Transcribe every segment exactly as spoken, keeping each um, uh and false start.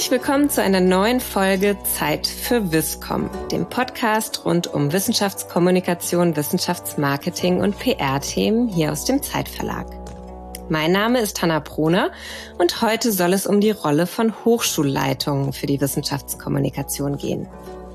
Herzlich willkommen zu einer neuen Folge Zeit für Wisscom, dem Podcast rund um Wissenschaftskommunikation, Wissenschaftsmarketing und P R-Themen hier aus dem Zeitverlag. Mein Name ist Hanna Prohner und heute soll es um die Rolle von Hochschulleitungen für die Wissenschaftskommunikation gehen.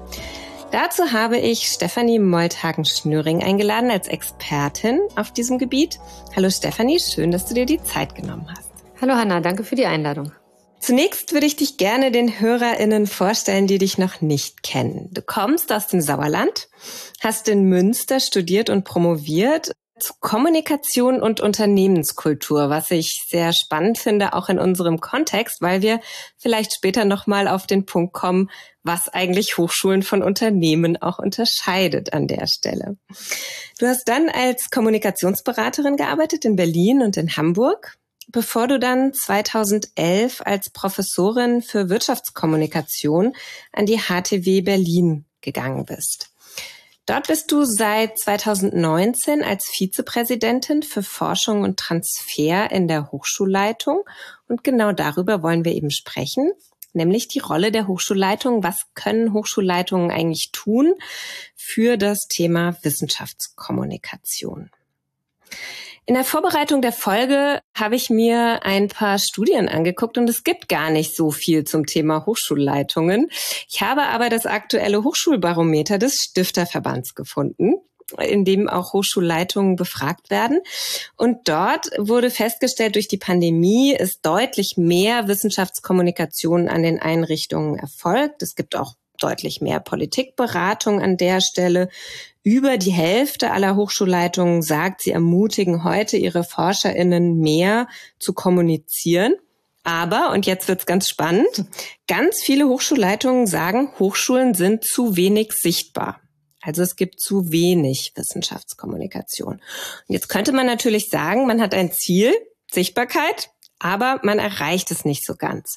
Dazu habe ich Stefanie Molthagen-Schnöring eingeladen als Expertin auf diesem Gebiet. Hallo Stefanie, schön, dass du dir die Zeit genommen hast. Hallo Hanna, danke für die Einladung. Zunächst würde ich dich gerne den HörerInnen vorstellen, die dich noch nicht kennen. Du kommst aus dem Sauerland, hast in Münster studiert und promoviert zu Kommunikation und Unternehmenskultur, was ich sehr spannend finde, auch in unserem Kontext, weil wir vielleicht später nochmal auf den Punkt kommen, was eigentlich Hochschulen von Unternehmen auch unterscheidet an der Stelle. Du hast dann als Kommunikationsberaterin gearbeitet in Berlin und in Hamburg, bevor du dann zweitausendelf als Professorin für Wirtschaftskommunikation an die H T W Berlin gegangen bist. Dort bist du seit zweitausendneunzehn als Vizepräsidentin für Forschung und Transfer in der Hochschulleitung. Und genau darüber wollen wir eben sprechen, nämlich die Rolle der Hochschulleitung. Was können Hochschulleitungen eigentlich tun für das Thema Wissenschaftskommunikation? In der Vorbereitung der Folge habe ich mir ein paar Studien angeguckt und es gibt gar nicht so viel zum Thema Hochschulleitungen. Ich habe aber das aktuelle Hochschulbarometer des Stifterverbands gefunden, in dem auch Hochschulleitungen befragt werden. Und dort wurde festgestellt, durch die Pandemie ist deutlich mehr Wissenschaftskommunikation an den Einrichtungen erfolgt. Es gibt auch deutlich mehr Politikberatung an der Stelle. Über die Hälfte aller Hochschulleitungen sagt, sie ermutigen heute ihre ForscherInnen mehr zu kommunizieren. Aber, und jetzt wird's ganz spannend, ganz viele Hochschulleitungen sagen, Hochschulen sind zu wenig sichtbar. Also es gibt zu wenig Wissenschaftskommunikation. Und jetzt könnte man natürlich sagen, man hat ein Ziel, Sichtbarkeit, aber man erreicht es nicht so ganz.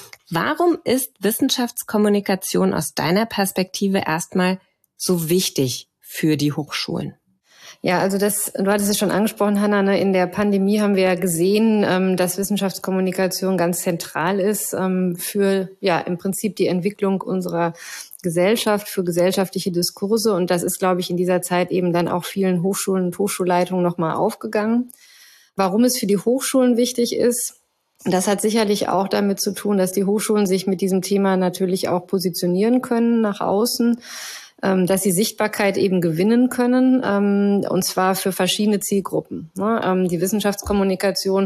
Warum ist Wissenschaftskommunikation aus deiner Perspektive erstmal so wichtig für die Hochschulen? Ja, also das, du hattest es schon angesprochen, Hanna, ne? In der Pandemie haben wir ja gesehen, ähm, dass Wissenschaftskommunikation ganz zentral ist ähm, für ja im Prinzip die Entwicklung unserer Gesellschaft, für gesellschaftliche Diskurse. Und das ist, glaube ich, in dieser Zeit eben dann auch vielen Hochschulen und Hochschulleitungen nochmal aufgegangen. Warum es für die Hochschulen wichtig ist, das hat sicherlich auch damit zu tun, dass die Hochschulen sich mit diesem Thema natürlich auch positionieren können nach außen, dass sie Sichtbarkeit eben gewinnen können, und zwar für verschiedene Zielgruppen. Die Wissenschaftskommunikation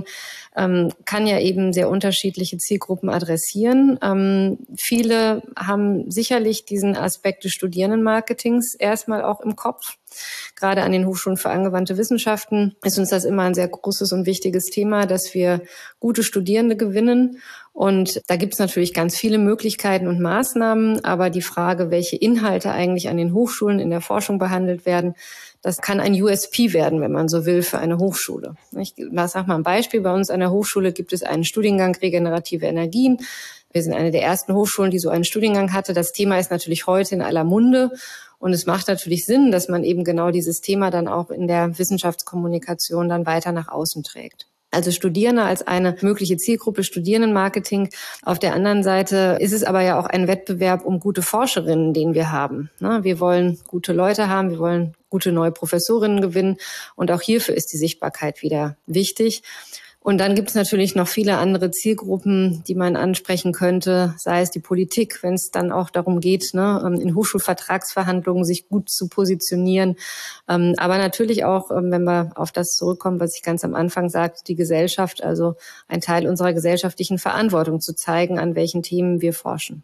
kann ja eben sehr unterschiedliche Zielgruppen adressieren. Viele haben sicherlich diesen Aspekt des Studierendenmarketings erstmal auch im Kopf. Gerade an den Hochschulen für angewandte Wissenschaften ist uns das immer ein sehr großes und wichtiges Thema, dass wir gute Studierende gewinnen. Und da gibt es natürlich ganz viele Möglichkeiten und Maßnahmen, aber die Frage, welche Inhalte eigentlich an den Hochschulen in der Forschung behandelt werden, das kann ein U S P werden, wenn man so will, für eine Hochschule. Ich sage mal ein Beispiel. Bei uns an der Hochschule gibt es einen Studiengang Regenerative Energien. Wir sind eine der ersten Hochschulen, die so einen Studiengang hatte. Das Thema ist natürlich heute in aller Munde. Und es macht natürlich Sinn, dass man eben genau dieses Thema dann auch in der Wissenschaftskommunikation dann weiter nach außen trägt. Also Studierende als eine mögliche Zielgruppe, Studierendenmarketing. Auf der anderen Seite ist es aber ja auch ein Wettbewerb um gute Forscherinnen, den wir haben. Wir wollen gute Leute haben, wir wollen gute neue Professorinnen gewinnen. Und auch hierfür ist die Sichtbarkeit wieder wichtig. Und dann gibt es natürlich noch viele andere Zielgruppen, die man ansprechen könnte, sei es die Politik, wenn es dann auch darum geht, ne, in Hochschulvertragsverhandlungen sich gut zu positionieren. Aber natürlich auch, wenn wir auf das zurückkommen, was ich ganz am Anfang sagte, die Gesellschaft, also ein Teil unserer gesellschaftlichen Verantwortung zu zeigen, an welchen Themen wir forschen.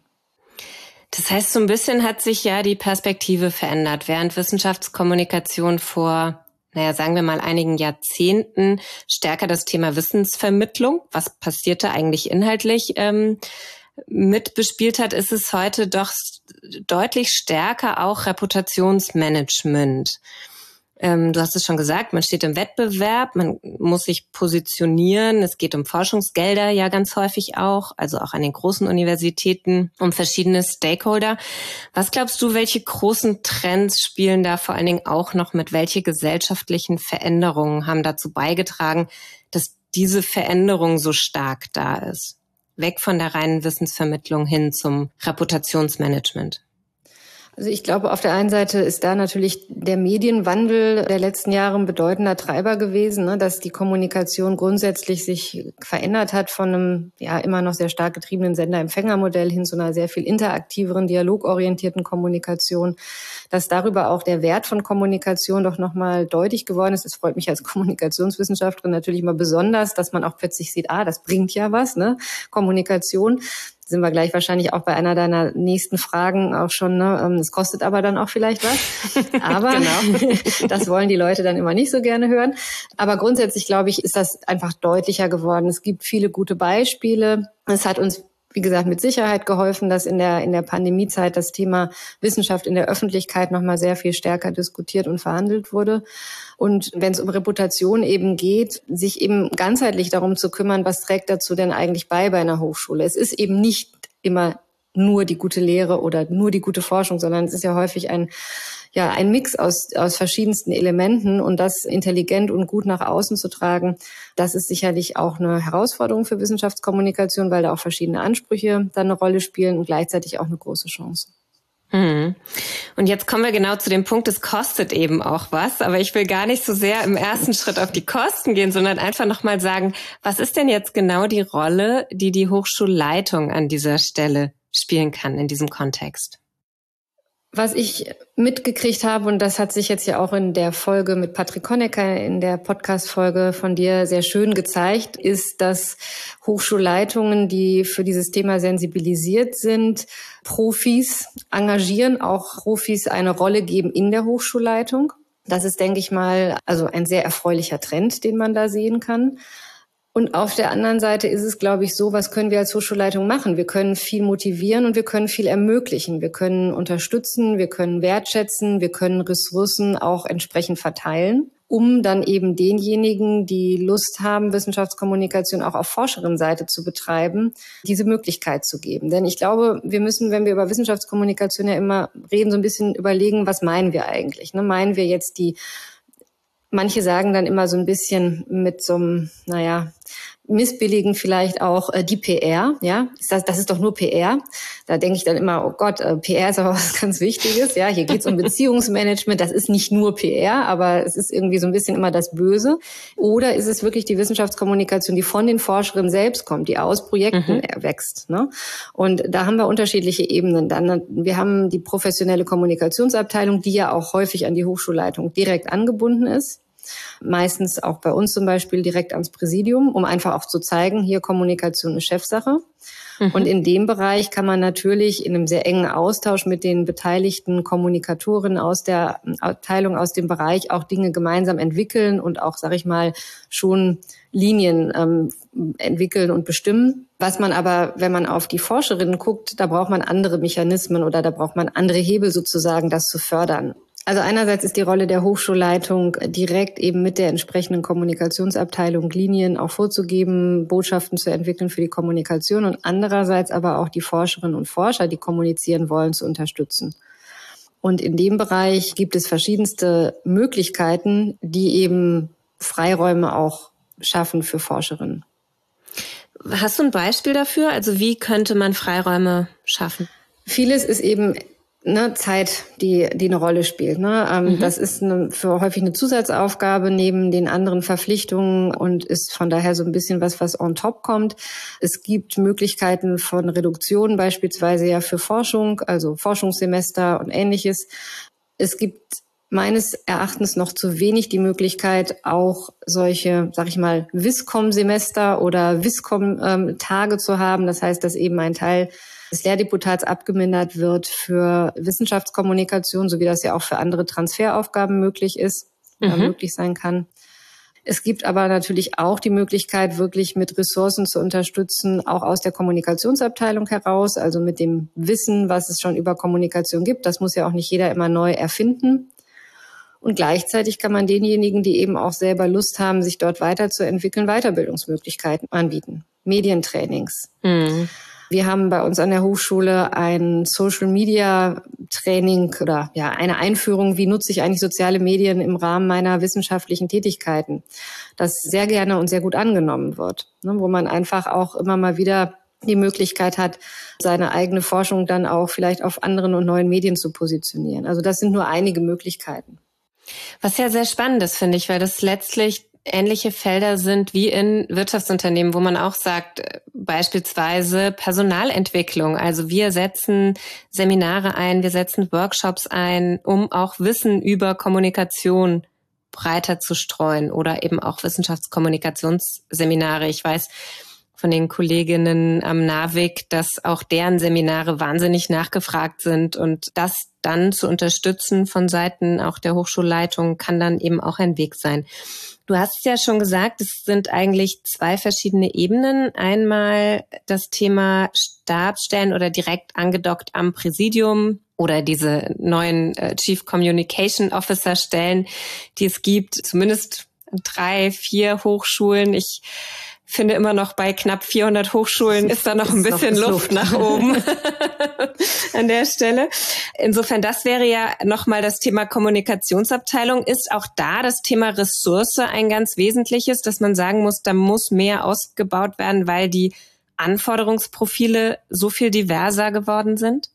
Das heißt, so ein bisschen hat sich ja die Perspektive verändert, während Wissenschaftskommunikation vor naja, sagen wir mal, einigen Jahrzehnten stärker das Thema Wissensvermittlung, was passierte eigentlich inhaltlich, ähm, mit bespielt hat, ist es heute doch deutlich stärker auch Reputationsmanagement. Ähm, du hast es schon gesagt, man steht im Wettbewerb, man muss sich positionieren. Es geht um Forschungsgelder ja ganz häufig auch, also auch an den großen Universitäten, um verschiedene Stakeholder. Was glaubst du, welche großen Trends spielen da vor allen Dingen auch noch mit? Welche gesellschaftlichen Veränderungen haben dazu beigetragen, dass diese Veränderung so stark da ist? weg von der reinen Wissensvermittlung hin zum Reputationsmanagement? Also ich glaube, auf der einen Seite ist da natürlich der Medienwandel der letzten Jahre ein bedeutender Treiber gewesen, ne, dass die Kommunikation grundsätzlich sich verändert hat von einem ja immer noch sehr stark getriebenen Sender-Empfänger-Modell hin zu einer sehr viel interaktiveren, dialogorientierten Kommunikation, dass darüber auch der Wert von Kommunikation doch nochmal deutlich geworden ist. Es freut mich als Kommunikationswissenschaftlerin natürlich immer besonders, dass man auch plötzlich sieht, ah, das bringt ja was, ne, Kommunikation. Sind wir gleich wahrscheinlich auch bei einer deiner nächsten Fragen auch schon, ne? Es kostet aber dann auch vielleicht was. Aber genau. Das wollen die Leute dann immer nicht so gerne hören. Aber grundsätzlich, glaube ich, ist das einfach deutlicher geworden. Es gibt viele gute Beispiele. Es hat uns, wie gesagt, mit Sicherheit geholfen, dass in der, in der Pandemiezeit das Thema Wissenschaft in der Öffentlichkeit nochmal sehr viel stärker diskutiert und verhandelt wurde. Und wenn es um Reputation eben geht, sich eben ganzheitlich darum zu kümmern, was trägt dazu denn eigentlich bei bei einer Hochschule? Es ist eben nicht immer nur die gute Lehre oder nur die gute Forschung, sondern es ist ja häufig ein ja ein Mix aus aus verschiedensten Elementen, und das intelligent und gut nach außen zu tragen, das ist sicherlich auch eine Herausforderung für Wissenschaftskommunikation, weil da auch verschiedene Ansprüche dann eine Rolle spielen und gleichzeitig auch eine große Chance. Hm. Und jetzt kommen wir genau zu dem Punkt, es kostet eben auch was, aber ich will gar nicht so sehr im ersten Schritt auf die Kosten gehen, sondern einfach nochmal sagen, was ist denn jetzt genau die Rolle, die die Hochschulleitung an dieser Stelle spielen kann in diesem Kontext? Was ich mitgekriegt habe, und das hat sich jetzt ja auch in der Folge mit Patrick Honecker, in der Podcast-Folge von dir sehr schön gezeigt, ist, dass Hochschulleitungen, die für dieses Thema sensibilisiert sind, Profis engagieren, auch Profis eine Rolle geben in der Hochschulleitung. Das ist, denke ich mal, also ein sehr erfreulicher Trend, den man da sehen kann. Und auf der anderen Seite ist es, glaube ich, so, was können wir als Hochschulleitung machen? Wir können viel motivieren und wir können viel ermöglichen. Wir können unterstützen, wir können wertschätzen, wir können Ressourcen auch entsprechend verteilen, um dann eben denjenigen, die Lust haben, Wissenschaftskommunikation auch auf Forscherinnenseite zu betreiben, diese Möglichkeit zu geben. Denn ich glaube, wir müssen, wenn wir über Wissenschaftskommunikation ja immer reden, so ein bisschen überlegen, was meinen wir eigentlich? Ne? Meinen wir jetzt die Manche sagen dann immer so ein bisschen mit so einem, naja, missbilligen vielleicht auch äh, die P R, ja, das, das ist doch nur P R. Da denke ich dann immer, oh Gott, äh, P R ist aber was ganz Wichtiges, ja, hier geht es um Beziehungsmanagement, das ist nicht nur P R, aber es ist irgendwie so ein bisschen immer das Böse. Oder ist es wirklich die Wissenschaftskommunikation, die von den Forscherinnen selbst kommt, die aus Projekten mhm. erwächst, ne? Und da haben wir unterschiedliche Ebenen. Dann, wir haben die professionelle Kommunikationsabteilung, die ja auch häufig an die Hochschulleitung direkt angebunden ist. Meistens auch bei uns zum Beispiel direkt ans Präsidium, um einfach auch zu zeigen, hier Kommunikation ist Chefsache. Mhm. Und in dem Bereich kann man natürlich in einem sehr engen Austausch mit den beteiligten Kommunikatoren aus der Abteilung, aus dem Bereich auch Dinge gemeinsam entwickeln und auch, sag ich mal, schon Linien ähm, entwickeln und bestimmen. Was man aber, wenn man auf die Forscherinnen guckt, da braucht man andere Mechanismen oder da braucht man andere Hebel sozusagen, das zu fördern. Also einerseits ist die Rolle der Hochschulleitung direkt eben mit der entsprechenden Kommunikationsabteilung Linien auch vorzugeben, Botschaften zu entwickeln für die Kommunikation und andererseits aber auch die Forscherinnen und Forscher, die kommunizieren wollen, zu unterstützen. Und in dem Bereich gibt es verschiedenste Möglichkeiten, die eben Freiräume auch schaffen für Forscherinnen. Hast du ein Beispiel dafür? Also wie könnte man Freiräume schaffen? Vieles ist eben Ne, Zeit, die die eine Rolle spielt. Ne? Ähm, mhm. Das ist eine, für häufig eine Zusatzaufgabe neben den anderen Verpflichtungen und ist von daher so ein bisschen was, was on top kommt. Es gibt Möglichkeiten von Reduktion beispielsweise ja für Forschung, also Forschungssemester und Ähnliches. Es gibt meines Erachtens noch zu wenig die Möglichkeit, auch solche, sag ich mal, Viscom-Semester oder Viscom-Tage zu haben. Das heißt, dass eben ein Teil des Lehrdeputats abgemindert wird für Wissenschaftskommunikation, so wie das ja auch für andere Transferaufgaben möglich ist, mhm. äh, möglich sein kann. Es gibt aber natürlich auch die Möglichkeit, wirklich mit Ressourcen zu unterstützen, auch aus der Kommunikationsabteilung heraus, also mit dem Wissen, was es schon über Kommunikation gibt. Das muss ja auch nicht jeder immer neu erfinden. Und gleichzeitig kann man denjenigen, die eben auch selber Lust haben, sich dort weiterzuentwickeln, Weiterbildungsmöglichkeiten anbieten. Medientrainings. Mhm. Wir haben bei uns an der Hochschule ein Social-Media-Training oder ja eine Einführung, wie nutze ich eigentlich soziale Medien im Rahmen meiner wissenschaftlichen Tätigkeiten, das sehr gerne und sehr gut angenommen wird, ne, wo man einfach auch immer mal wieder die Möglichkeit hat, seine eigene Forschung dann auch vielleicht auf anderen und neuen Medien zu positionieren. Also das sind nur einige Möglichkeiten. Was ja sehr spannend ist, finde ich, weil das letztlich ähnliche Felder sind wie in Wirtschaftsunternehmen, wo man auch sagt, beispielsweise Personalentwicklung. Also wir setzen Seminare ein, wir setzen Workshops ein, um auch Wissen über Kommunikation breiter zu streuen oder eben auch Wissenschaftskommunikationsseminare. Ich weiß von den Kolleginnen am NAWIC, dass auch deren Seminare wahnsinnig nachgefragt sind und das dann zu unterstützen von Seiten auch der Hochschulleitung kann dann eben auch ein Weg sein. Du hast ja schon gesagt, es sind eigentlich zwei verschiedene Ebenen. Einmal das Thema Stabsstellen oder direkt angedockt am Präsidium oder diese neuen äh, Chief Communication Officer Stellen, die es gibt, zumindest drei, vier Hochschulen. Ich finde immer noch bei knapp vierhundert Hochschulen ist da noch ein bisschen Luft nach oben an der Stelle. Insofern, das wäre ja nochmal das Thema Kommunikationsabteilung. Ist auch da das Thema Ressource ein ganz wesentliches, dass man sagen muss, da muss mehr ausgebaut werden, weil die Anforderungsprofile so viel diverser geworden sind?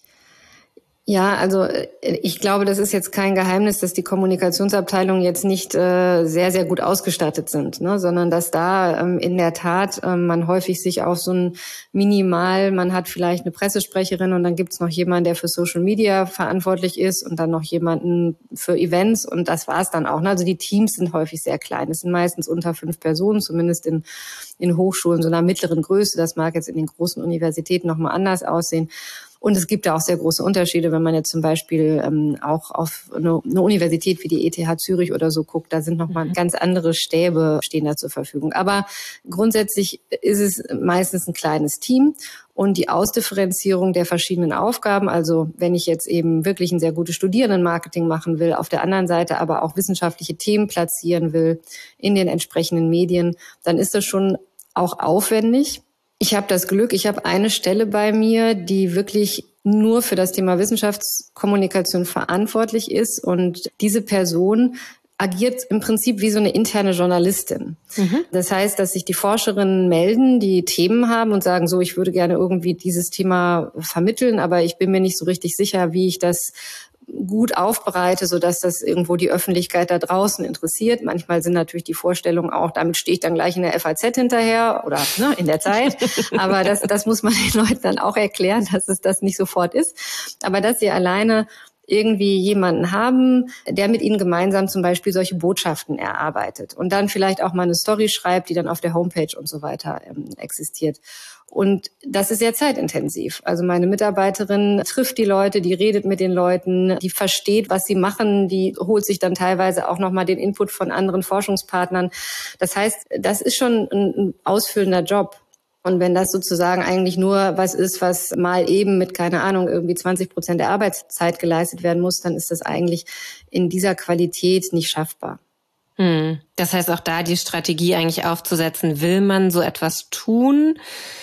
Ja, also ich glaube, das ist jetzt kein Geheimnis, dass die Kommunikationsabteilungen jetzt nicht äh, sehr, sehr gut ausgestattet sind, ne? Sondern dass da ähm, in der Tat ähm, man häufig sich auf so ein Minimal, man hat vielleicht eine Pressesprecherin und dann gibt's noch jemanden, der für Social Media verantwortlich ist und dann noch jemanden für Events und das war's dann auch. Ne? Also die Teams sind häufig sehr klein. Es sind meistens unter fünf Personen, zumindest in, in Hochschulen so einer mittleren Größe. Das mag jetzt in den großen Universitäten nochmal anders aussehen. Und es gibt da auch sehr große Unterschiede, wenn man jetzt zum Beispiel ähm, auch auf eine, eine Universität wie die E T H Zürich oder so guckt, da sind nochmal mhm. ganz andere Stäbe stehen da zur Verfügung. Aber grundsätzlich ist es meistens ein kleines Team und die Ausdifferenzierung der verschiedenen Aufgaben, also wenn ich jetzt eben wirklich ein sehr gutes Studierendenmarketing machen will, auf der anderen Seite aber auch wissenschaftliche Themen platzieren will in den entsprechenden Medien, dann ist das schon auch aufwendig. Ich habe das Glück, ich habe eine Stelle bei mir, die wirklich nur für das Thema Wissenschaftskommunikation verantwortlich ist. Und diese Person agiert im Prinzip wie so eine interne Journalistin. Mhm. Das heißt, dass sich die Forscherinnen melden, die Themen haben und sagen, so, ich würde gerne irgendwie dieses Thema vermitteln, aber ich bin mir nicht so richtig sicher, wie ich das gut aufbereite, sodass das irgendwo die Öffentlichkeit da draußen interessiert. Manchmal sind natürlich die Vorstellungen auch, damit stehe ich dann gleich in der F A Z hinterher oder ne, in der Zeit. Aber das, das muss man den Leuten dann auch erklären, dass es das nicht sofort ist. Aber dass sie alleine irgendwie jemanden haben, der mit ihnen gemeinsam zum Beispiel solche Botschaften erarbeitet und dann vielleicht auch mal eine Story schreibt, die dann auf der Homepage und so weiter ähm, existiert. Und das ist sehr zeitintensiv. Also meine Mitarbeiterin trifft die Leute, die redet mit den Leuten, die versteht, was sie machen, die holt sich dann teilweise auch nochmal den Input von anderen Forschungspartnern. Das heißt, das ist schon ein ausfüllender Job. Und wenn das sozusagen eigentlich nur was ist, was mal eben mit, keine Ahnung, irgendwie zwanzig Prozent der Arbeitszeit geleistet werden muss, dann ist das eigentlich in dieser Qualität nicht schaffbar. Hm. Das heißt, auch da die Strategie eigentlich aufzusetzen, will man so etwas tun,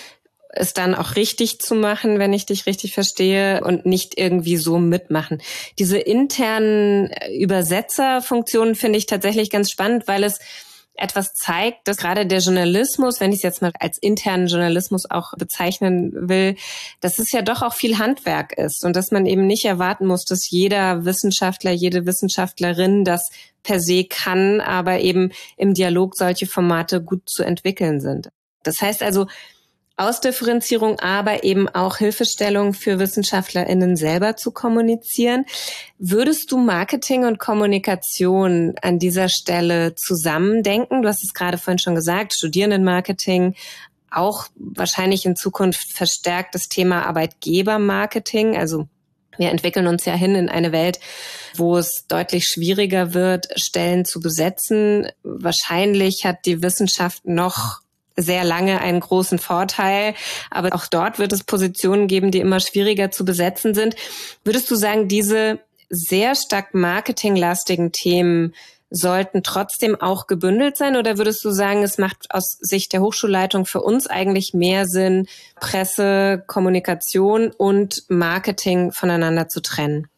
es dann auch richtig zu machen, wenn ich dich richtig verstehe, und nicht irgendwie so mitmachen. Diese internen Übersetzerfunktionen finde ich tatsächlich ganz spannend, weil es etwas zeigt, dass gerade der Journalismus, wenn ich es jetzt mal als internen Journalismus auch bezeichnen will, dass es ja doch auch viel Handwerk ist und dass man eben nicht erwarten muss, dass jeder Wissenschaftler, jede Wissenschaftlerin das per se kann, aber eben im Dialog solche Formate gut zu entwickeln sind. Das heißt also, Ausdifferenzierung, aber eben auch Hilfestellung für WissenschaftlerInnen selber zu kommunizieren. Würdest du Marketing und Kommunikation an dieser Stelle zusammendenken? Du hast es gerade vorhin schon gesagt, Studierendenmarketing, auch wahrscheinlich in Zukunft verstärkt das Thema Arbeitgebermarketing. Also wir entwickeln uns ja hin in eine Welt, wo es deutlich schwieriger wird, Stellen zu besetzen. Wahrscheinlich hat die Wissenschaft noch sehr lange einen großen Vorteil, aber auch dort wird es Positionen geben, die immer schwieriger zu besetzen sind. Würdest du sagen, diese sehr stark marketinglastigen Themen sollten trotzdem auch gebündelt sein, oder würdest du sagen, es macht aus Sicht der Hochschulleitung für uns eigentlich mehr Sinn, Presse, Kommunikation und Marketing voneinander zu trennen?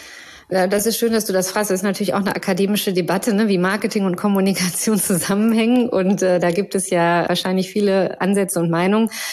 Das ist schön, dass du das fragst. Das ist natürlich auch eine akademische Debatte, ne, wie Marketing und Kommunikation zusammenhängen. Und äh, da gibt es ja wahrscheinlich viele Ansätze und Meinungen.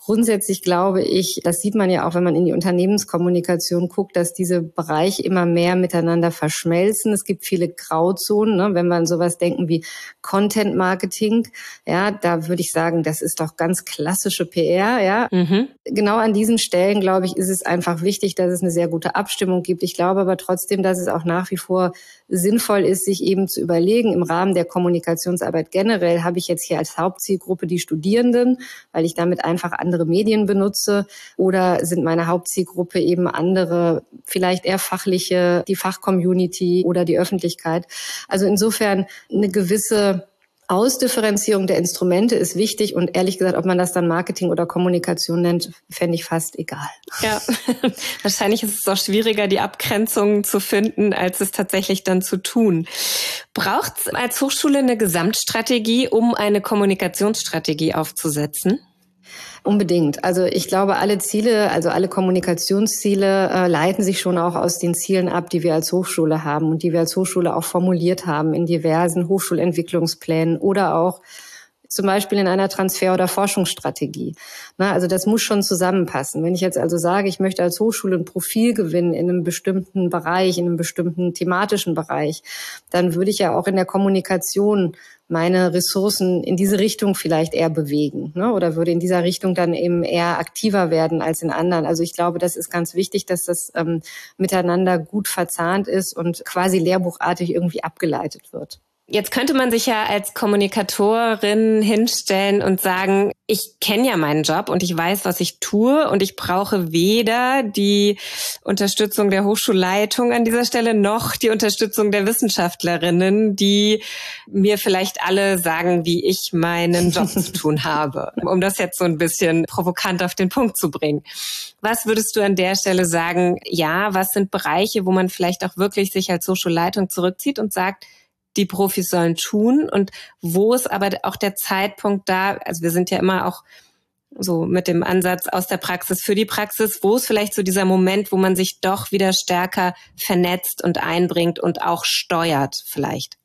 Grundsätzlich glaube ich, das sieht man ja auch, wenn man in die Unternehmenskommunikation guckt, dass diese Bereiche immer mehr miteinander verschmelzen. Es gibt viele Grauzonen, ne? Wenn wir an sowas denken wie Content Marketing, ja, da würde ich sagen, das ist doch ganz klassische P R, ja. Mhm. Genau an diesen Stellen, glaube ich, ist es einfach wichtig, dass es eine sehr gute Abstimmung gibt. Ich glaube aber trotzdem, dass es auch nach wie vor sinnvoll ist, sich eben zu überlegen, im Rahmen der Kommunikationsarbeit generell habe ich jetzt hier als Hauptzielgruppe die Studierenden, weil ich damit einfach andere Medien benutze, oder sind meine Hauptzielgruppe eben andere, vielleicht eher fachliche, die Fachcommunity oder die Öffentlichkeit. Also insofern eine gewisse Ausdifferenzierung der Instrumente ist wichtig, und ehrlich gesagt, ob man das dann Marketing oder Kommunikation nennt, fände ich fast egal. Ja, wahrscheinlich ist es auch schwieriger, die Abgrenzung zu finden, als es tatsächlich dann zu tun. Braucht es als Hochschule eine Gesamtstrategie, um eine Kommunikationsstrategie aufzusetzen? Unbedingt. Also ich glaube, alle Ziele, also alle Kommunikationsziele äh, leiten sich schon auch aus den Zielen ab, die wir als Hochschule haben und die wir als Hochschule auch formuliert haben in diversen Hochschulentwicklungsplänen oder auch zum Beispiel in einer Transfer- oder Forschungsstrategie. Na, also das muss schon zusammenpassen. Wenn ich jetzt also sage, ich möchte als Hochschule ein Profil gewinnen in einem bestimmten Bereich, in einem bestimmten thematischen Bereich, dann würde ich ja auch in der Kommunikation meine Ressourcen in diese Richtung vielleicht eher bewegen, ne? Oder würde in dieser Richtung dann eben eher aktiver werden als in anderen. Also ich glaube, das ist ganz wichtig, dass das ähm, miteinander gut verzahnt ist und quasi lehrbuchartig irgendwie abgeleitet wird. Jetzt könnte man sich ja als Kommunikatorin hinstellen und sagen, ich kenne ja meinen Job und ich weiß, was ich tue, und ich brauche weder die Unterstützung der Hochschulleitung an dieser Stelle noch die Unterstützung der Wissenschaftlerinnen, die mir vielleicht alle sagen, wie ich meinen Job zu tun habe, um das jetzt so ein bisschen provokant auf den Punkt zu bringen. Was würdest du an der Stelle sagen? Ja, was sind Bereiche, wo man vielleicht auch wirklich sich als Hochschulleitung zurückzieht und sagt, die Profis sollen tun, und wo ist aber auch der Zeitpunkt da, also wir sind ja immer auch so mit dem Ansatz aus der Praxis für die Praxis, wo ist vielleicht so dieser Moment, wo man sich doch wieder stärker vernetzt und einbringt und auch steuert vielleicht?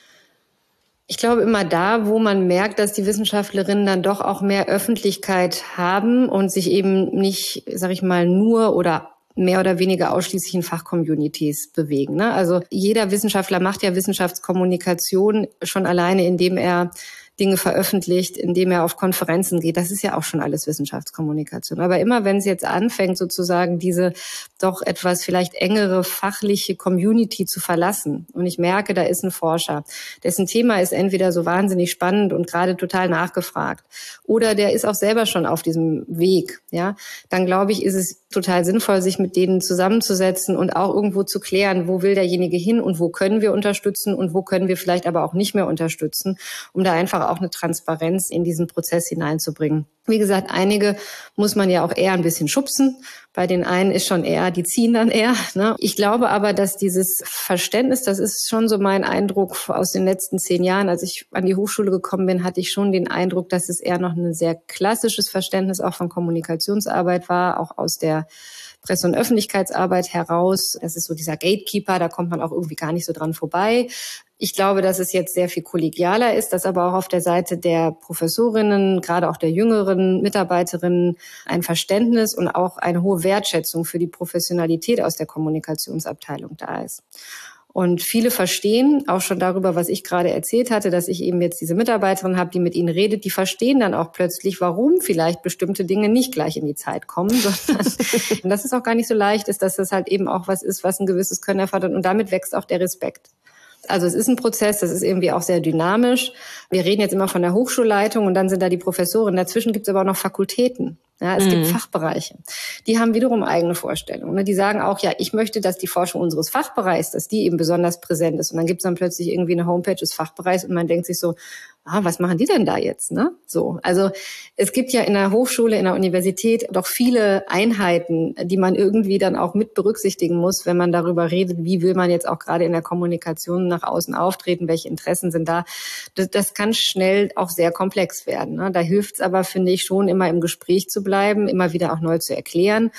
Ich glaube immer da, wo man merkt, dass die Wissenschaftlerinnen dann doch auch mehr Öffentlichkeit haben und sich eben nicht, sag ich mal, nur oder mehr oder weniger ausschließlich in Fachcommunities bewegen, ne? Also jeder Wissenschaftler macht ja Wissenschaftskommunikation schon alleine, indem er Dinge veröffentlicht, indem er auf Konferenzen geht. Das ist ja auch schon alles Wissenschaftskommunikation. Aber immer wenn es jetzt anfängt, sozusagen diese doch etwas vielleicht engere fachliche Community zu verlassen, und ich merke, da ist ein Forscher, dessen Thema ist entweder so wahnsinnig spannend und gerade total nachgefragt, oder der ist auch selber schon auf diesem Weg, ja, dann glaube ich, ist es total sinnvoll, sich mit denen zusammenzusetzen und auch irgendwo zu klären, wo will derjenige hin und wo können wir unterstützen und wo können wir vielleicht aber auch nicht mehr unterstützen, um da einfach auch eine Transparenz in diesen Prozess hineinzubringen. Wie gesagt, einige muss man ja auch eher ein bisschen schubsen. Bei den einen ist schon eher, die ziehen dann eher, ne? Ich glaube aber, dass dieses Verständnis, das ist schon so mein Eindruck aus den letzten zehn Jahren. Als ich an die Hochschule gekommen bin, hatte ich schon den Eindruck, dass es eher noch ein sehr klassisches Verständnis auch von Kommunikationsarbeit war, auch aus der Presse- und Öffentlichkeitsarbeit heraus. Das ist so dieser Gatekeeper, da kommt man auch irgendwie gar nicht so dran vorbei. Ich glaube, dass es jetzt sehr viel kollegialer ist, dass aber auch auf der Seite der Professorinnen, gerade auch der jüngeren Mitarbeiterinnen, ein Verständnis und auch eine hohe Wertschätzung für die Professionalität aus der Kommunikationsabteilung da ist. Und viele verstehen auch schon darüber, was ich gerade erzählt hatte, dass ich eben jetzt diese Mitarbeiterin habe, die mit ihnen redet, die verstehen dann auch plötzlich, warum vielleicht bestimmte Dinge nicht gleich in die Zeit kommen, sondern und dass es auch gar nicht so leicht ist, dass das halt eben auch was ist, was ein gewisses Können erfordert, und damit wächst auch der Respekt. Also es ist ein Prozess, das ist irgendwie auch sehr dynamisch. Wir reden jetzt immer von der Hochschulleitung und dann sind da die Professoren. Dazwischen gibt es aber auch noch Fakultäten. Ja, es mhm. gibt Fachbereiche. Die haben wiederum eigene Vorstellungen. Die sagen auch, ja, ich möchte, dass die Forschung unseres Fachbereichs, dass die eben besonders präsent ist. Und dann gibt es dann plötzlich irgendwie eine Homepage des Fachbereichs und man denkt sich so, ah, was machen die denn da jetzt, ne? So. Also, es gibt ja in der Hochschule, in der Universität doch viele Einheiten, die man irgendwie dann auch mit berücksichtigen muss, wenn man darüber redet, wie will man jetzt auch gerade in der Kommunikation nach außen auftreten, welche Interessen sind da. Das, das kann schnell auch sehr komplex werden, ne? Da hilft es aber, finde ich, schon immer im Gespräch zu bleiben, immer wieder auch neu zu erklären.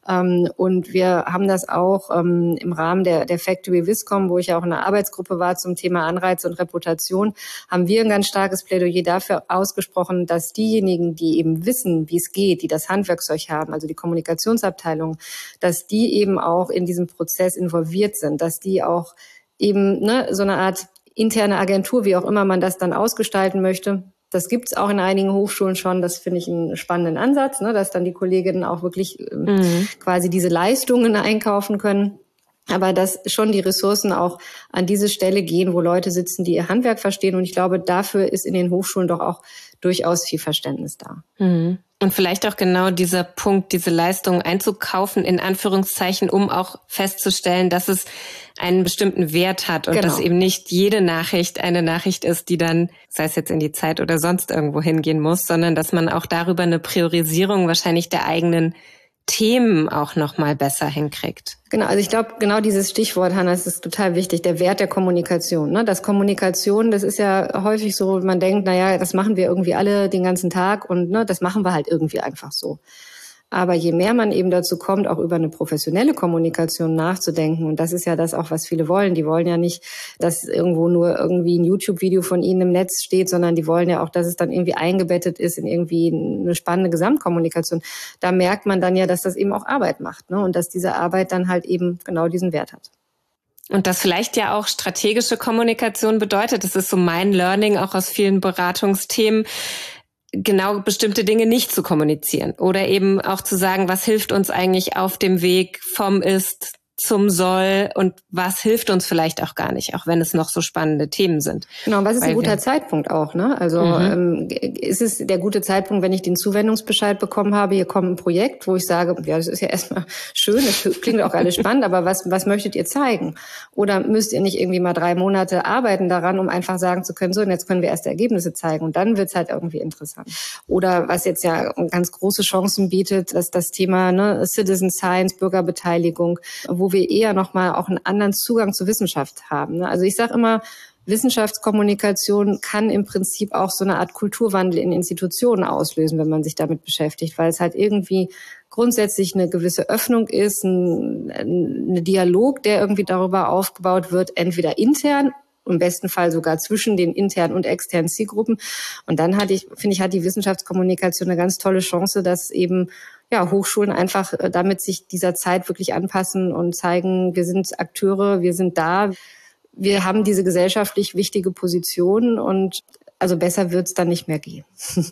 Und wir haben das auch im Rahmen der, der Factory Viscom, wo ich ja auch in einer Arbeitsgruppe war zum Thema Anreize und Reputation, haben wir ein ganz starkes Plädoyer dafür ausgesprochen, dass diejenigen, die eben wissen, wie es geht, die das Handwerkszeug haben, also die Kommunikationsabteilung, dass die eben auch in diesem Prozess involviert sind, dass die auch eben ne, so eine Art interne Agentur, wie auch immer man das dann ausgestalten möchte. Das gibt's auch in einigen Hochschulen schon. Das finde ich einen spannenden Ansatz, ne, dass dann die Kolleginnen auch wirklich mhm. quasi diese Leistungen einkaufen können. Aber dass schon die Ressourcen auch an diese Stelle gehen, wo Leute sitzen, die ihr Handwerk verstehen. Und ich glaube, dafür ist in den Hochschulen doch auch durchaus viel Verständnis da. Mhm. Und vielleicht auch genau dieser Punkt, diese Leistung einzukaufen, in Anführungszeichen, um auch festzustellen, dass es einen bestimmten Wert hat und genau. dass eben nicht jede Nachricht eine Nachricht ist, die dann, sei es jetzt in die Zeit oder sonst irgendwo hingehen muss, sondern dass man auch darüber eine Priorisierung wahrscheinlich der eigenen Themen auch noch mal besser hinkriegt. Genau, also ich glaube, genau dieses Stichwort, Hanna, das ist total wichtig, der Wert der Kommunikation. Ne? Das Kommunikation, das ist ja häufig so, man denkt, naja, das machen wir irgendwie alle den ganzen Tag und ne, das machen wir halt irgendwie einfach so. Aber je mehr man eben dazu kommt, auch über eine professionelle Kommunikation nachzudenken, und das ist ja das auch, was viele wollen, die wollen ja nicht, dass irgendwo nur irgendwie ein YouTube-Video von ihnen im Netz steht, sondern die wollen ja auch, dass es dann irgendwie eingebettet ist in irgendwie eine spannende Gesamtkommunikation. Da merkt man dann ja, dass das eben auch Arbeit macht, ne? Und dass diese Arbeit dann halt eben genau diesen Wert hat. Und das vielleicht ja auch strategische Kommunikation bedeutet, das ist so mein Learning auch aus vielen Beratungsthemen, genau bestimmte Dinge nicht zu kommunizieren oder eben auch zu sagen, was hilft uns eigentlich auf dem Weg vom Ist zum Soll und was hilft uns vielleicht auch gar nicht, auch wenn es noch so spannende Themen sind. Genau, und was ist ein guter Zeitpunkt auch, ne? Also mhm. ähm, ist es der gute Zeitpunkt, wenn ich den Zuwendungsbescheid bekommen habe, hier kommt ein Projekt, wo ich sage, ja, das ist ja erstmal schön, das klingt auch alles spannend, aber was was möchtet ihr zeigen? Oder müsst ihr nicht irgendwie mal drei Monate arbeiten daran, um einfach sagen zu können, so, und jetzt können wir erste Ergebnisse zeigen und dann wird's halt irgendwie interessant. Oder was jetzt ja ganz große Chancen bietet, dass das Thema ne, Citizen Science, Bürgerbeteiligung, wo wir eher nochmal auch einen anderen Zugang zur Wissenschaft haben. Also ich sage immer, Wissenschaftskommunikation kann im Prinzip auch so eine Art Kulturwandel in Institutionen auslösen, wenn man sich damit beschäftigt, weil es halt irgendwie grundsätzlich eine gewisse Öffnung ist, ein, ein Dialog, der irgendwie darüber aufgebaut wird, entweder intern, im besten Fall sogar zwischen den internen und externen Zielgruppen. Und dann hatte ich, finde ich, hat die Wissenschaftskommunikation eine ganz tolle Chance, dass eben ja, Hochschulen einfach damit sich dieser Zeit wirklich anpassen und zeigen, wir sind Akteure, wir sind da, wir haben diese gesellschaftlich wichtige Position und also besser wird's dann nicht mehr gehen.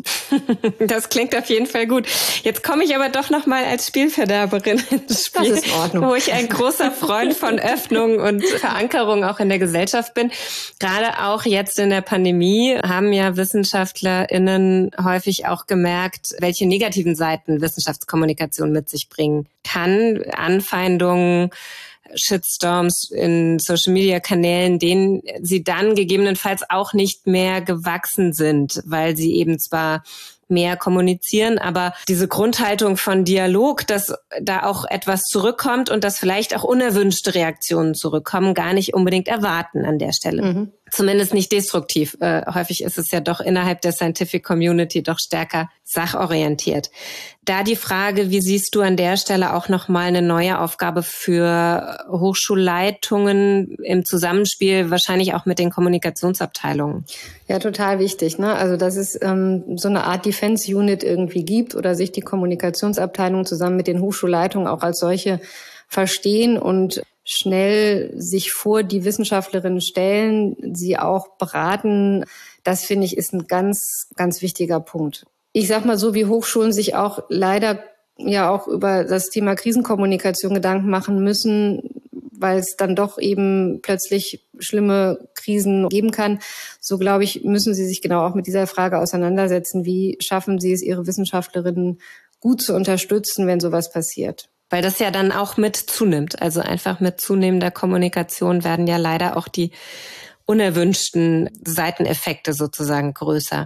Das klingt auf jeden Fall gut. Jetzt komme ich aber doch noch mal als Spielverderberin ins Spiel, das ist in Ordnung. Wo ich ein großer Freund von Öffnung und Verankerung auch in der Gesellschaft bin. Gerade auch jetzt in der Pandemie haben ja WissenschaftlerInnen häufig auch gemerkt, welche negativen Seiten Wissenschaftskommunikation mit sich bringen kann. Anfeindungen, Shitstorms in Social-Media-Kanälen, denen sie dann gegebenenfalls auch nicht mehr gewachsen sind, weil sie eben zwar mehr kommunizieren, aber diese Grundhaltung von Dialog, dass da auch etwas zurückkommt und dass vielleicht auch unerwünschte Reaktionen zurückkommen, gar nicht unbedingt erwarten an der Stelle. Mhm. Zumindest nicht destruktiv. Äh, häufig ist es ja doch innerhalb der Scientific Community doch stärker sachorientiert. Da die Frage, wie siehst du an der Stelle auch nochmal eine neue Aufgabe für Hochschulleitungen im Zusammenspiel, wahrscheinlich auch mit den Kommunikationsabteilungen? Ja, total wichtig, ne? Also, dass es ähm, so eine Art Defense Unit irgendwie gibt oder sich die Kommunikationsabteilung zusammen mit den Hochschulleitungen auch als solche verstehen und schnell sich vor die Wissenschaftlerinnen stellen, sie auch beraten. Das, finde ich, ist ein ganz, ganz wichtiger Punkt. Ich sag mal so, wie Hochschulen sich auch leider ja auch über das Thema Krisenkommunikation Gedanken machen müssen, weil es dann doch eben plötzlich schlimme Krisen geben kann. So, glaube ich, müssen sie sich genau auch mit dieser Frage auseinandersetzen. Wie schaffen sie es, ihre Wissenschaftlerinnen gut zu unterstützen, wenn sowas passiert? Weil das ja dann auch mit zunimmt. Also einfach mit zunehmender Kommunikation werden ja leider auch die unerwünschten Seiteneffekte sozusagen größer.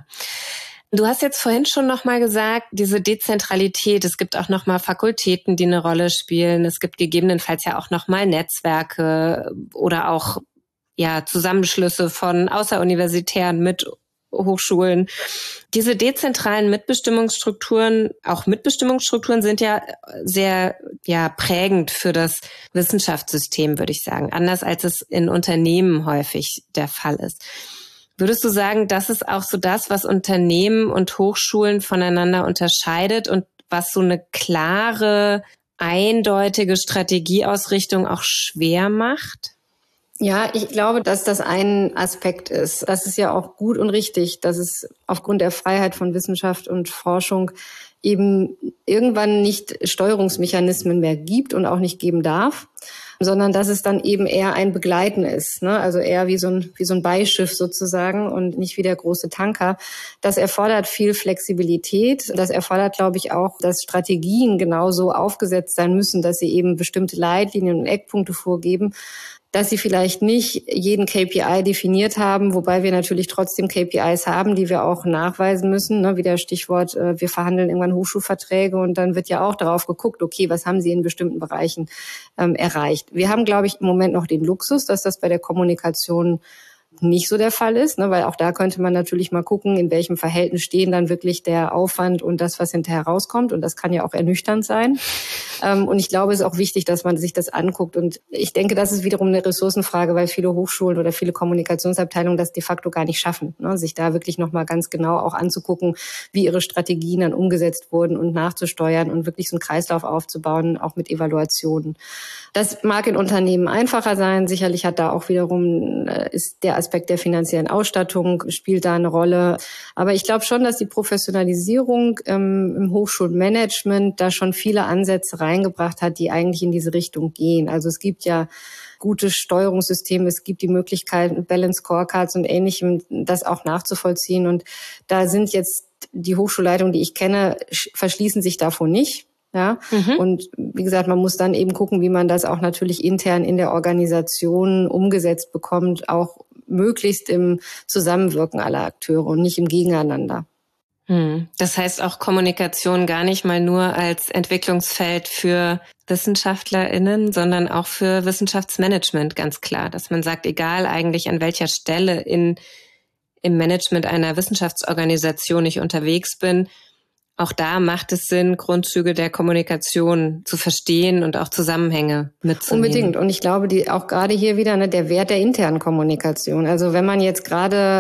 Du hast jetzt vorhin schon nochmal gesagt, diese Dezentralität, es gibt auch nochmal Fakultäten, die eine Rolle spielen. Es gibt gegebenenfalls ja auch nochmal Netzwerke oder auch ja Zusammenschlüsse von außeruniversitären mit Hochschulen. Diese dezentralen Mitbestimmungsstrukturen, auch Mitbestimmungsstrukturen sind ja sehr ja prägend für das Wissenschaftssystem, würde ich sagen. Anders als es in Unternehmen häufig der Fall ist. Würdest du sagen, das ist auch so das, was Unternehmen und Hochschulen voneinander unterscheidet und was so eine klare, eindeutige Strategieausrichtung auch schwer macht? Ja, ich glaube, dass das ein Aspekt ist. Das ist ja auch gut und richtig, dass es aufgrund der Freiheit von Wissenschaft und Forschung eben irgendwann nicht Steuerungsmechanismen mehr gibt und auch nicht geben darf, sondern dass es dann eben eher ein Begleiten ist, ne? Also eher wie so ein wie so ein Beischiff sozusagen und nicht wie der große Tanker. Das erfordert viel Flexibilität. Das erfordert, glaube ich, auch, dass Strategien genauso aufgesetzt sein müssen, dass sie eben bestimmte Leitlinien und Eckpunkte vorgeben, dass sie vielleicht nicht jeden K P I definiert haben, wobei wir natürlich trotzdem K P Is haben, die wir auch nachweisen müssen. Ne? Wie der Stichwort, äh, wir verhandeln irgendwann Hochschulverträge und dann wird ja auch darauf geguckt, okay, was haben sie in bestimmten Bereichen ähm, erreicht. Wir haben, glaube ich, im Moment noch den Luxus, dass das bei der Kommunikation nicht so der Fall ist, ne, weil auch da könnte man natürlich mal gucken, in welchem Verhältnis stehen dann wirklich der Aufwand und das, was hinterher rauskommt. Und das kann ja auch ernüchternd sein. Ähm, und ich glaube, es ist auch wichtig, dass man sich das anguckt. Und ich denke, das ist wiederum eine Ressourcenfrage, weil viele Hochschulen oder viele Kommunikationsabteilungen das de facto gar nicht schaffen, ne, sich da wirklich nochmal ganz genau auch anzugucken, wie ihre Strategien dann umgesetzt wurden und nachzusteuern und wirklich so einen Kreislauf aufzubauen, auch mit Evaluationen. Das mag in Unternehmen einfacher sein. Sicherlich hat da auch wiederum, äh, ist der Aspekt der finanziellen Ausstattung spielt da eine Rolle. Aber ich glaube schon, dass die Professionalisierung ähm, im Hochschulmanagement da schon viele Ansätze reingebracht hat, die eigentlich in diese Richtung gehen. Also es gibt ja gute Steuerungssysteme, es gibt die Möglichkeit, Balance Scorecards und Ähnlichem, das auch nachzuvollziehen. Und da sind jetzt die Hochschulleitungen, die ich kenne, verschließen sich davor nicht. Ja, mhm. Und wie gesagt, man muss dann eben gucken, wie man das auch natürlich intern in der Organisation umgesetzt bekommt, auch möglichst im Zusammenwirken aller Akteure und nicht im Gegeneinander. Hm. Das heißt auch Kommunikation gar nicht mal nur als Entwicklungsfeld für WissenschaftlerInnen, sondern auch für Wissenschaftsmanagement, ganz klar. Dass man sagt, egal eigentlich an welcher Stelle in, im Management einer Wissenschaftsorganisation ich unterwegs bin, auch da macht es Sinn, Grundzüge der Kommunikation zu verstehen und auch Zusammenhänge mitzunehmen. Unbedingt. Und ich glaube, die auch gerade hier wieder ne, der Wert der internen Kommunikation. Also wenn man jetzt gerade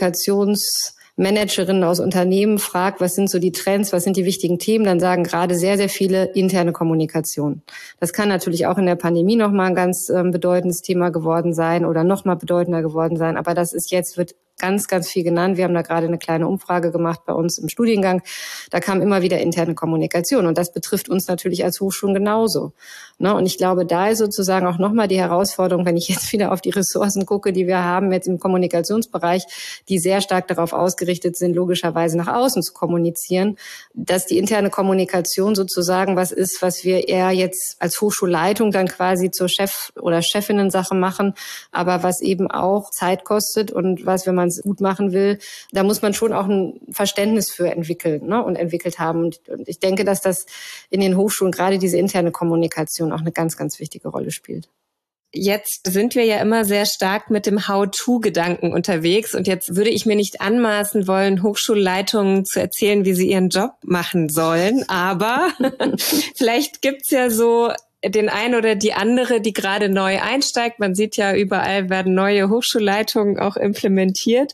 Kommunikationsmanagerinnen aus Unternehmen fragt, was sind so die Trends, was sind die wichtigen Themen, dann sagen gerade sehr, sehr viele interne Kommunikation. Das kann natürlich auch in der Pandemie nochmal ein ganz ähm, bedeutendes Thema geworden sein oder nochmal bedeutender geworden sein. Aber das ist jetzt, wird ganz, ganz viel genannt. Wir haben da gerade eine kleine Umfrage gemacht bei uns im Studiengang. Da kam immer wieder interne Kommunikation. Und das betrifft uns natürlich als Hochschulen genauso. Ne? Und ich glaube, da ist sozusagen auch nochmal die Herausforderung, wenn ich jetzt wieder auf die Ressourcen gucke, die wir haben jetzt im Kommunikationsbereich, die sehr stark darauf ausgerichtet sind, logischerweise nach außen zu kommunizieren, dass die interne Kommunikation sozusagen was ist, was wir eher jetzt als Hochschulleitung dann quasi zur Chef- oder Chefinnen-Sache machen, aber was eben auch Zeit kostet und was, wenn man es gut machen will, da muss man schon auch ein Verständnis für entwickeln, ne, und entwickelt haben. Und, und ich denke, dass das in den Hochschulen gerade diese interne Kommunikation auch eine ganz, ganz wichtige Rolle spielt. Jetzt sind wir ja immer sehr stark mit dem How-to-Gedanken unterwegs und jetzt würde ich mir nicht anmaßen wollen, Hochschulleitungen zu erzählen, wie sie ihren Job machen sollen, aber vielleicht gibt's ja so den einen oder die andere, die gerade neu einsteigt. Man sieht ja, überall werden neue Hochschulleitungen auch implementiert.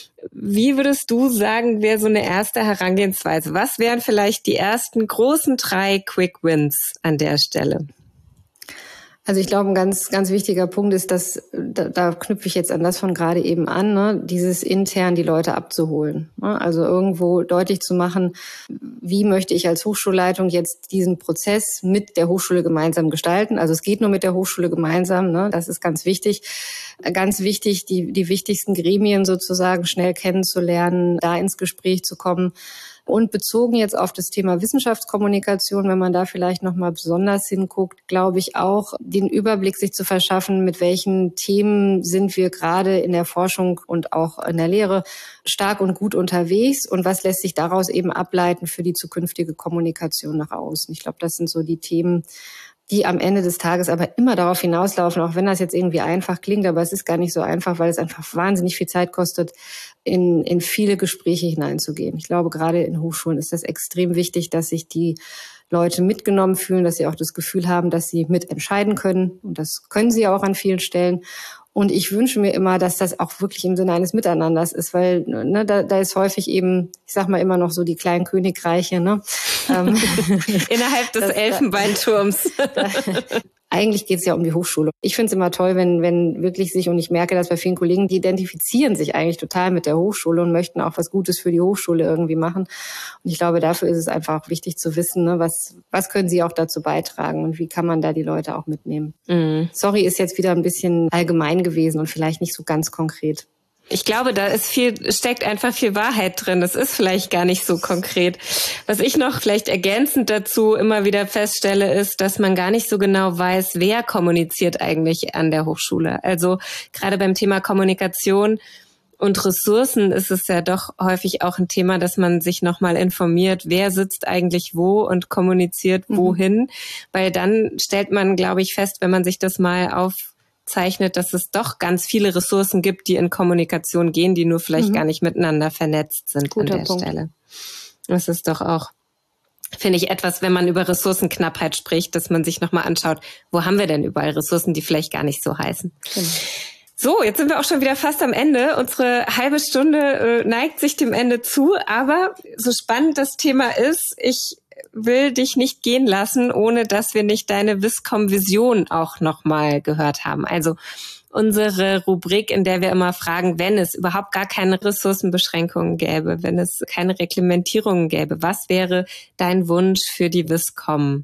Wie würdest du sagen, wäre so eine erste Herangehensweise? Was wären vielleicht die ersten großen drei Quick Wins an der Stelle? Also ich glaube, ein ganz, ganz wichtiger Punkt ist, dass, da, da knüpfe ich jetzt an das von gerade eben an, ne, dieses intern die Leute abzuholen. Ne? Also irgendwo deutlich zu machen, wie möchte ich als Hochschulleitung jetzt diesen Prozess mit der Hochschule gemeinsam gestalten. Also es geht nur mit der Hochschule gemeinsam, ne? Das ist ganz wichtig. Ganz wichtig, die, die wichtigsten Gremien sozusagen schnell kennenzulernen, da ins Gespräch zu kommen. Und bezogen jetzt auf das Thema Wissenschaftskommunikation, wenn man da vielleicht nochmal besonders hinguckt, glaube ich auch, den Überblick sich zu verschaffen, mit welchen Themen sind wir gerade in der Forschung und auch in der Lehre stark und gut unterwegs und was lässt sich daraus eben ableiten für die zukünftige Kommunikation nach außen. Ich glaube, das sind so die Themen, die am Ende des Tages aber immer darauf hinauslaufen, auch wenn das jetzt irgendwie einfach klingt, aber es ist gar nicht so einfach, weil es einfach wahnsinnig viel Zeit kostet, in, in viele Gespräche hineinzugehen. Ich glaube, gerade in Hochschulen ist das extrem wichtig, dass sich die Leute mitgenommen fühlen, dass sie auch das Gefühl haben, dass sie mitentscheiden können. Und das können sie auch an vielen Stellen. Und ich wünsche mir immer, dass das auch wirklich im Sinne eines Miteinanders ist, weil ne, da, da ist häufig eben, ich sag mal immer noch so die kleinen Königreiche, ne? Innerhalb des das, Elfenbeinturms. Da, eigentlich geht es ja um die Hochschule. Ich finde es immer toll, wenn wenn wirklich sich, und ich merke das bei vielen Kollegen, die identifizieren sich eigentlich total mit der Hochschule und möchten auch was Gutes für die Hochschule irgendwie machen. Und ich glaube, dafür ist es einfach wichtig zu wissen, ne, was was können sie auch dazu beitragen und wie kann man da die Leute auch mitnehmen. Mhm. Sorry, ist jetzt wieder ein bisschen allgemein gewesen und vielleicht nicht so ganz konkret. Ich glaube, da ist viel, steckt einfach viel Wahrheit drin. Das ist vielleicht gar nicht so konkret. Was ich noch vielleicht ergänzend dazu immer wieder feststelle, ist, dass man gar nicht so genau weiß, wer kommuniziert eigentlich an der Hochschule. Also gerade beim Thema Kommunikation und Ressourcen ist es ja doch häufig auch ein Thema, dass man sich nochmal informiert, wer sitzt eigentlich wo und kommuniziert wohin. Mhm. Weil dann stellt man, glaube ich, fest, wenn man sich das mal auf zeichnet, dass es doch ganz viele Ressourcen gibt, die in Kommunikation gehen, die nur vielleicht mhm. gar nicht miteinander vernetzt sind. Guter an der Punkt. Stelle. Das ist doch auch, finde ich, etwas, wenn man über Ressourcenknappheit spricht, dass man sich nochmal anschaut, wo haben wir denn überall Ressourcen, die vielleicht gar nicht so heißen. Genau. So, jetzt sind wir auch schon wieder fast am Ende. Unsere halbe Stunde äh, neigt sich dem Ende zu, aber so spannend das Thema ist, ich will dich nicht gehen lassen, ohne dass wir nicht deine Viscom-Vision auch nochmal gehört haben. Also unsere Rubrik, in der wir immer fragen, wenn es überhaupt gar keine Ressourcenbeschränkungen gäbe, wenn es keine Reglementierungen gäbe, was wäre dein Wunsch für die Viscom?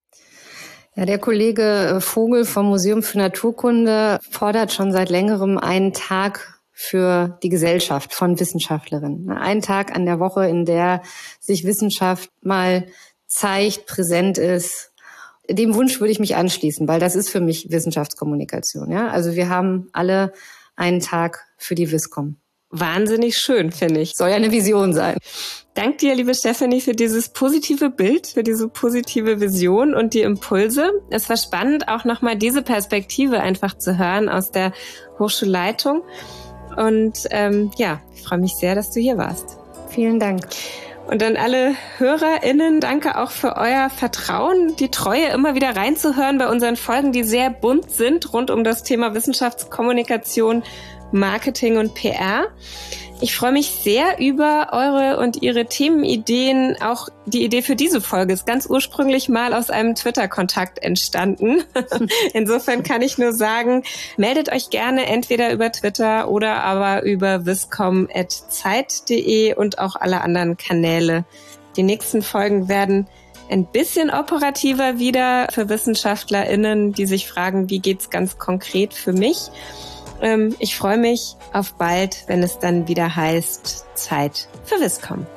Ja, der Kollege Vogel vom Museum für Naturkunde fordert schon seit längerem einen Tag für die Gesellschaft von Wissenschaftlerinnen. Einen Tag an der Woche, in der sich Wissenschaft mal zeigt, präsent ist. Dem Wunsch würde ich mich anschließen, weil das ist für mich Wissenschaftskommunikation. Ja, also wir haben alle einen Tag für die Viscom. Wahnsinnig schön, finde ich. Soll ja eine Vision sein. Dank dir, liebe Stephanie, für dieses positive Bild, für diese positive Vision und die Impulse. Es war spannend, auch nochmal diese Perspektive einfach zu hören aus der Hochschulleitung. Und ähm, ja, ich freue mich sehr, dass du hier warst. Vielen Dank. Und an alle HörerInnen, danke auch für euer Vertrauen, die Treue, immer wieder reinzuhören bei unseren Folgen, die sehr bunt sind, rund um das Thema Wissenschaftskommunikation, Marketing und P R. Ich freue mich sehr über eure und ihre Themenideen. Auch die Idee für diese Folge ist ganz ursprünglich mal aus einem Twitter-Kontakt entstanden. Insofern kann ich nur sagen, meldet euch gerne entweder über Twitter oder aber über viscom at zeit punkt de und auch alle anderen Kanäle. Die nächsten Folgen werden ein bisschen operativer wieder für WissenschaftlerInnen, die sich fragen, wie geht's ganz konkret für mich? Ich freue mich auf bald, wenn es dann wieder heißt Zeit für Viscom.